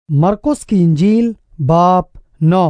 मरकुस की इंजील बाप 9।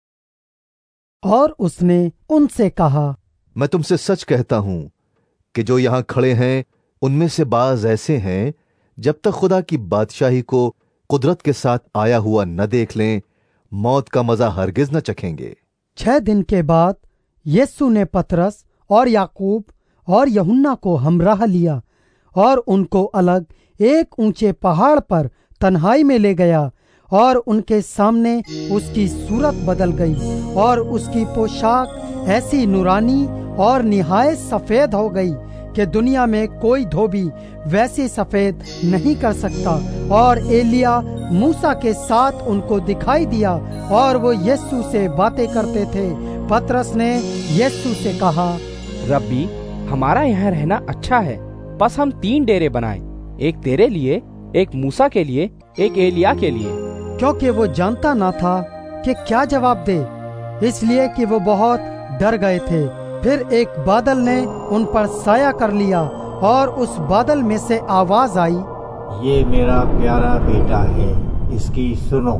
और उसने उनसे कहा, मैं तुमसे सच कहता हूं कि जो यहां खड़े हैं उनमें से बाज ऐसे हैं, जब तक खुदा की बादशाही को कुदरत के साथ आया हुआ न देख लें, मौत का मजा हरगिज न चखेंगे। 6 दिन के बाद यीशु ने पतरस और याकूब और यूहन्ना को हमराह लिया और उनको अलग एक ऊंचे पहाड़ पर तन्हाई में ले गया, और उनके सामने उसकी सूरत बदल गई और उसकी पोशाक ऐसी नूरानी और निहायत सफेद हो गई कि दुनिया में कोई धोबी वैसी सफेद नहीं कर सकता। और एलिया मूसा के साथ उनको दिखाई दिया और वो यीशु से बातें करते थे। पतरस ने यीशु से कहा, रब्बी, हमारा यहाँ रहना अच्छा है, बस हम 3 डेरे बनाएं, एक तेरे लिए, एक मूसा के लिए, एक एलिया के लिए। क्योंकि वो जानता ना था कि क्या जवाब दे, इसलिए कि वो बहुत डर गए थे। फिर एक बादल ने उन पर साया कर लिया और उस बादल में से आवाज आई, ये मेरा प्यारा बेटा है, इसकी सुनो।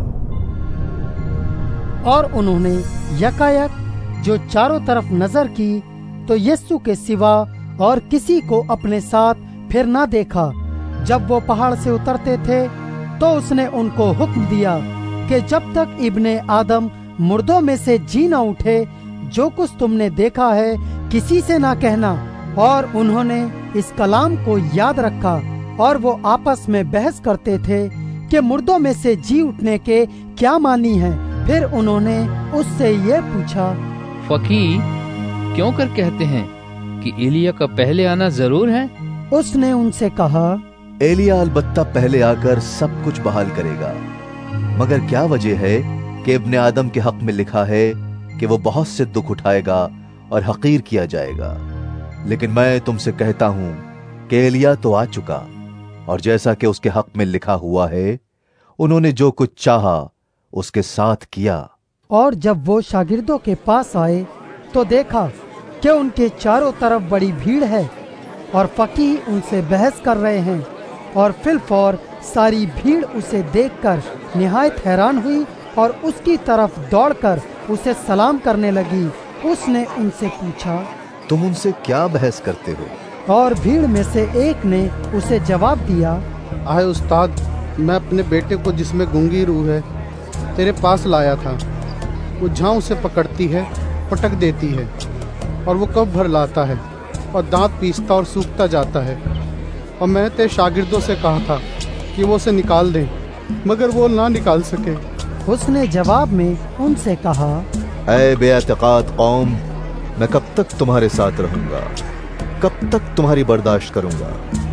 और उन्होंने यकायक जो चारों तरफ नजर की तो यीशु के सिवा और किसी को अपने साथ फिर ना देखा। जब वो पहाड़ से उतरते थे तो उसने उनको हुक्म दिया कि जब तक इब्ने आदम मुर्दों में से जी न उठे, जो कुछ तुमने देखा है किसी से ना कहना। और उन्होंने इस कलाम को याद रखा और वो आपस में बहस करते थे कि मुर्दों में से जी उठने के क्या मानी है। फिर उन्होंने उससे ये पूछा, फकीह, क्यों कर कहते हैं कि एलिया का पहले आना जरूर है? उसने उनसे कहा, एलिया अलबत्ता पहले आकर सब कुछ बहाल करेगा, मगर क्या वजह है कि इब्ने आदम के हक में लिखा है कि वो बहुत से दुख उठाएगा और हकीर किया जाएगा। लेकिन मैं तुमसे कहता हूं कि एलिया तो आ चुका, और जैसा कि उसके हक में लिखा हुआ है, उन्होंने जो कुछ चाहा उसके साथ किया। और जब वो शागिर्दों के पास आए तो देखा कि उनके चारों तरफ बड़ी भीड़ है और फकीह उनसे बहस कर रहे हैं। और फिलफौर सारी भीड़ उसे देखकर निहायत हैरान हुई और उसकी तरफ दौड़कर उसे सलाम करने लगी। उसने उनसे पूछा, तुम उनसे क्या बहस करते हो? और भीड़ में से एक ने उसे जवाब दिया, आए उस्ताद, मैं अपने बेटे को जिसमें गूंगी रूह है तेरे पास लाया था। वो जहाँ उसे पकड़ती है पटक देती है, और वो कब भर लाता है और दांत पीसता और सूखता जाता है। और मैंने तेरे शागिर्दों से कहा था कि वो उसे निकाल दें, मगर वो ना निकाल सके। उसने जवाब में उनसे कहा, ऐ बेअतकाद कौम, मैं कब तक तुम्हारे साथ रहूंगा? कब तक तुम्हारी बर्दाश्त करूंगा?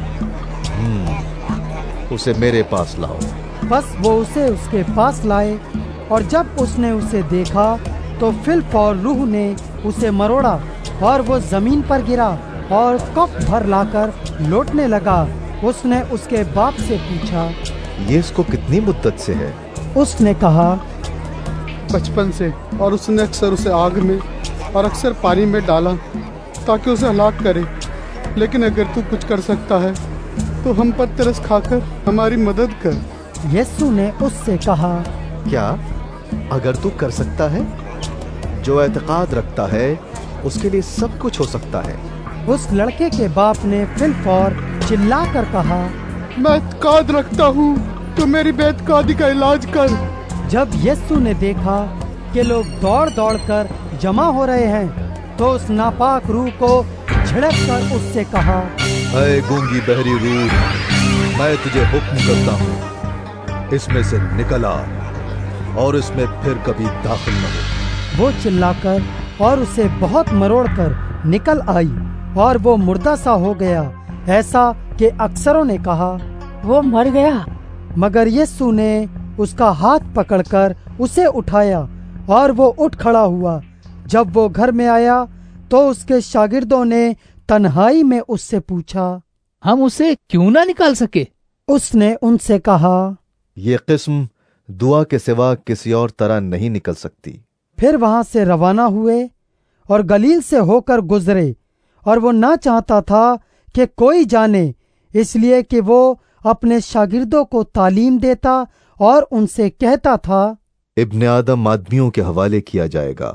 उसे मेरे पास लाओ। बस वो उसे उसके पास लाए, और जब उसने उसे देखा तो फिलफौर रूह ने उसे मरोड़ा और वो जमीन पर गिरा और कफ भर लाकर लौटने लगा। उसने उसके बाप से पूछा, ये इसको कितनी मुद्दत से है? उसने कहा, बचपन से, और उसने अक्सर उसे आग में और अक्सर पानी में डाला ताकि उसे हलाक करे। लेकिन अगर तू कुछ कर सकता है तो हम पर तरस खाकर हमारी मदद कर। यीशु ने उससे कहा, क्या अगर तू कर सकता है? जो एतकाद रखता है उसके लिए सब कुछ हो सकता है। उस लड़के के बाप ने फिलफौर चिल्लाकर कहा, मैं एतकाद रखता हूँ, तो मेरी बेतकादी का इलाज कर। जब यीशु ने देखा कि लोग दौड़ दौड़ कर जमा हो रहे हैं तो उस नापाक रूह को झड़क कर उससे कहा, ऐ गूंगी बहरी रूह, मैं तुझे हुक्म करता हूँ, इसमें से निकल आ और इसमें फिर कभी दाखिल न हो। वो चिल्लाकर और उसे बहुत मरोड़कर निकल आई और वो मुर्दा सा हो गया, ऐसा कि अक्सरों ने कहा, वो मर गया। मगर यीशु ने उसका हाथ पकड़कर उसे उठाया और वो उठ खड़ा हुआ। जब वो घर में आया तो उसके शागिर्दों ने तन्हाई में उससे पूछा, हम उसे क्यों ना निकाल सके? उसने उनसे कहा, ये किस्म दुआ के सिवा किसी और तरह नहीं निकल सकती। फिर वहां से रवाना हुए और गलील से होकर गुजरे, और वो ना चाहता था कि कोई जाने, इसलिए कि वो अपने शागिर्दों को तालीम देता और उनसे कहता था, इब्ने आदम आदमियों के हवाले किया जाएगा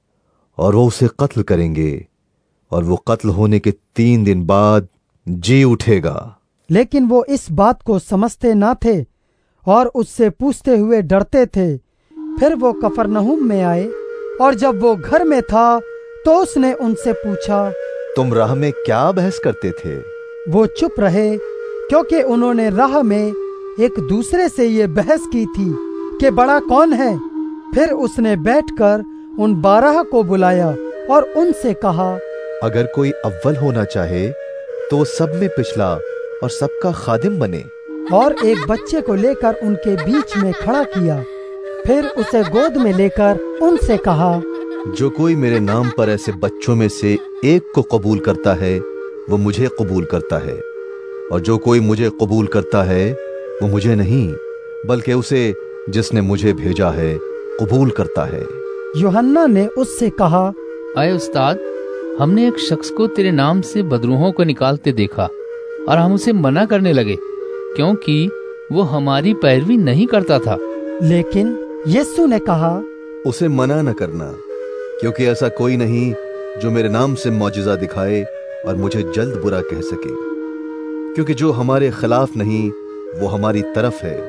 और वो उसे कत्ल करेंगे, और वो कत्ल होने के 3 दिन बाद जी उठेगा। लेकिन वो इस बात को समझते ना थे और उससे पूछते हुए डरते थे। फिर वो कफरनहूम में आए, और जब वो घर में था तो उसने उनसे पूछा, तुम राह में क्या बहस करते थे? वो चुप रहे, क्योंकि उन्होंने राह में एक दूसरे से ये बहस की थी कि बड़ा कौन है। फिर उसने बैठकर उन 12 को बुलाया और उनसे कहा, अगर कोई अव्वल होना चाहे तो सब में पिछला और सबका खादिम बने। और एक बच्चे को लेकर उनके बीच में खड़ा किया। फिर उसे गोद में लेकर उनसे कहा, जो कोई मेरे नाम पर ऐसे बच्चों में से एक को कबूल करता है वो मुझे कबूल करता है, और जो कोई मुझे कबूल करता है वो मुझे नहीं बल्कि उसे जिसने मुझे भेजा है कबूल करता है। यूहन्ना ने उससे कहा, आए उस्ताद, हमने एक शख्स को तेरे नाम से बदरूहों को निकालते देखा और हम उसे मना करने लगे, क्योंकि वो हमारी पैरवी नहीं करता था। लेकिन यीशु ने कहा, उसे मना न करना, क्योंकि ऐसा कोई नहीं जो मेरे नाम से मौजिज़ा दिखाए और मुझे जल्द बुरा कह सके, क्योंकि जो हमारे खिलाफ नहीं वो हमारी तरफ है।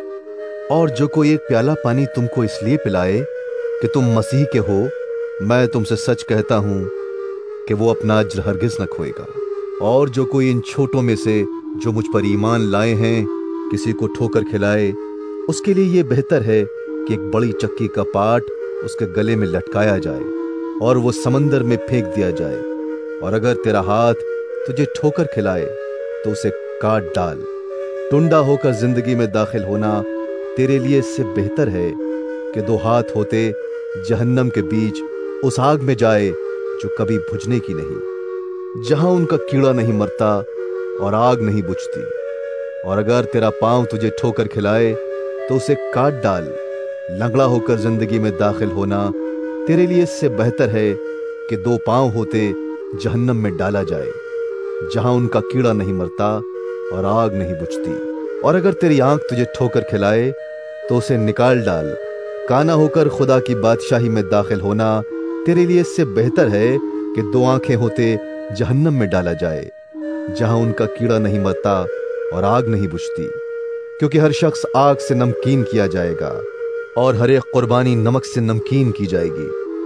और जो कोई एक प्याला पानी तुमको इसलिए पिलाए कि तुम मसीह के हो, मैं तुमसे सच कहता हूं कि वो अपना अज्र हरगिज न खोएगा। और जो कोई इन छोटों में से जो मुझ पर ईमान लाए हैं किसी को ठोकर खिलाए, उसके लिए ये बेहतर है कि एक बड़ी चक्की का पाट उसके गले में लटकाया जाए और वो समंदर में फेंक दिया जाए। और अगर तेरा हाथ तुझे ठोकर खिलाए तो उसे काट डाल। टुंडा होकर जिंदगी में दाखिल होना तेरे लिए इससे बेहतर है कि 2 हाथ होते जहन्नम के बीच उस आग में जाए जो कभी बुझने की नहीं, जहां उनका कीड़ा नहीं मरता और आग नहीं बुझती। और अगर तेरा पांव तुझे ठोकर खिलाए तो उसे काट डाल। लंगड़ा होकर जिंदगी में दाखिल होना तेरे लिए इससे बेहतर है कि 2 पांव होते जहन्नम में डाला जाए, जहां उनका कीड़ा नहीं मरता और आग नहीं बुझती। और अगर तेरी आंख तुझे ठोकर खिलाए तो उसे निकाल डाल। काना होकर खुदा की बादशाही में दाखिल होना तेरे लिए इससे बेहतर है कि 2 आंखें होते जहन्नम में डाला जाए, जहां उनका कीड़ा नहीं मरता और आग नहीं बुझती। क्योंकि हर शख्स आग से नमकीन किया जाएगा और हर एक कुर्बानी नमक से नमकीन की जाएगी।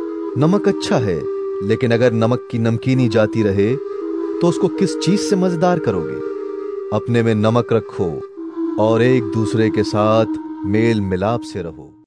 नमक अच्छा है, लेकिन अगर नमक की नमकीनी जाती रहे तो उसको किस चीज से मजेदार करोगे? अपने में नमक रखो और एक दूसरे के साथ मेल मिलाप से रहो।